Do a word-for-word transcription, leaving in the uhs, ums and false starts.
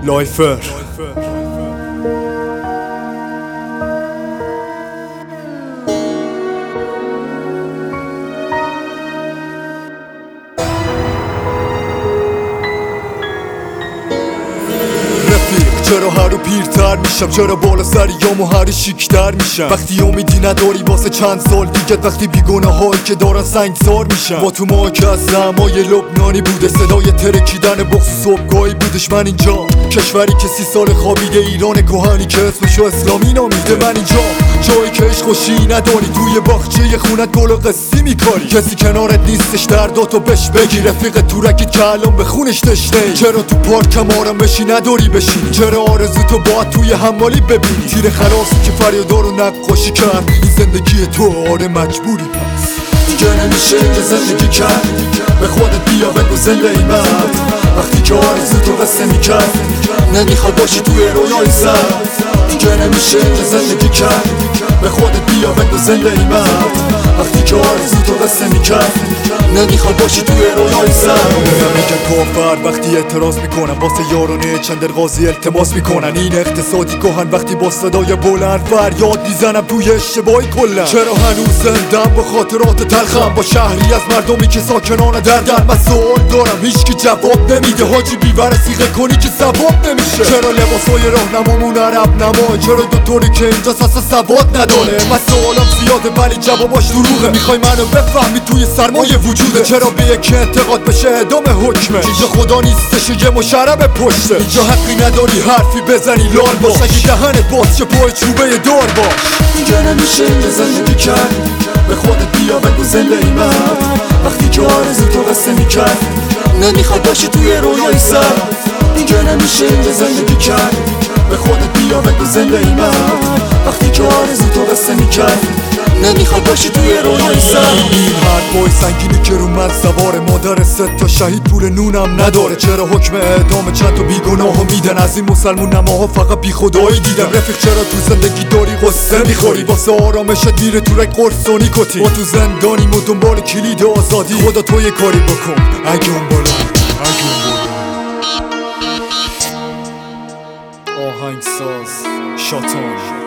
لایفر چرا هر رو پیرتر میشم، چرا بالا سریامو هر شیکتر میشم. وقتی امیدی نداری واسه چند سال دیگه، وقتی بیگناه هایی که دارن سنگسار میشن. با تو ما که از زمای لبنانی بوده، صدای ترکیدن بغض صبحگاهی بودش. من اینجا کشوری که سی سال خوابیده، ایران کهنی که اسمشو اسلامی نامیده. من اینجا جایی که عشق و شی نداری، توی باغچه خونت گل و قصی میکاری. کسی کنارت نیستش درداتو بش بگی، رفیق تو رکیت که الان به خونش تشنه. چرا تو پارک آرام بشی نداری بشینی، چرا آرزو تو باید توی حمالی ببینی. تیر خلاصی که فریادا رو نقاشی کرد، این زندگی تو آره مجبوری پس. دیگه نمیشه اینجا زندگی کرد، به خودت بیا بگو زنده ای مرد. وقتی که آرزو تو قصه میکرد، نمیخواد باشی توی رویای سر. دیگه نمیشه اینجا زندگی کرد، به خودت بیا بگو زنده ای مرد. وقتی که آرزو تو قصه میکرد، نمیخواد باشی توی رویای سر. میگن کافر وقتی اعتراض میکنن، واسه یارانه چندر قاضی التماس میکنن. این اقتصادی کهن وقتی با صدای بلند فریاد میزنم توی اشتباهی کلن. چرا هنوز زندم با خاطرات تلخم، با شهری از مردمی که ساکنان دردن. من سوال دارم هیچکی جواب نمیده، حاجی بیور سیغه کنی که ثواب نمیشه. چرا لباسای راهنمامون عرب نما، چرا دوطوری که اینجا اصلا سواد نداره. من سوالم زیاده ولی جواباش دروغه. میخوای منو بفهمی توی سرمایه وجوده. چرا به یکی انتقاد بشه ادامه حکمه. اینجا خدا نیستش یه مشرب پشته. اینجا حقی نداری حرفی بزنی لال باش، اگه دهنت باز چه پای چوبه دار باش. دیگه نمیشه اینجا زندگی کرد، به خودت بیا بگو زنده ای مرد. وقتی که آرزو تو قصه میکرد، نمیخواد باشی توی رویای سر. دیگه نمیشه اینجا زندگی کرد، به خودت بیا بگو زنده ای مرد. وقتی که آرزو تو قصه میکرد، نمیخواد باشی توی رویای سر. این حرفای سنگینی که رو من سواره، مادر ست تا شهید پول نونم نداره. چرا حکم اعدام چند تا بیگناهو میدن، از این مسلمون نماها فقط بی خدایی دیدم. رفیق چرا تو زندگی داری قصه میخوری، واسه آرامشت میره تو رگ قرص و نیکوتین. ما تو زندانیم و دنبال کلید آزادی، خدا تو یه کاری بکن اگه اون بالا اگه اون بالا. آهنگساز شاتان.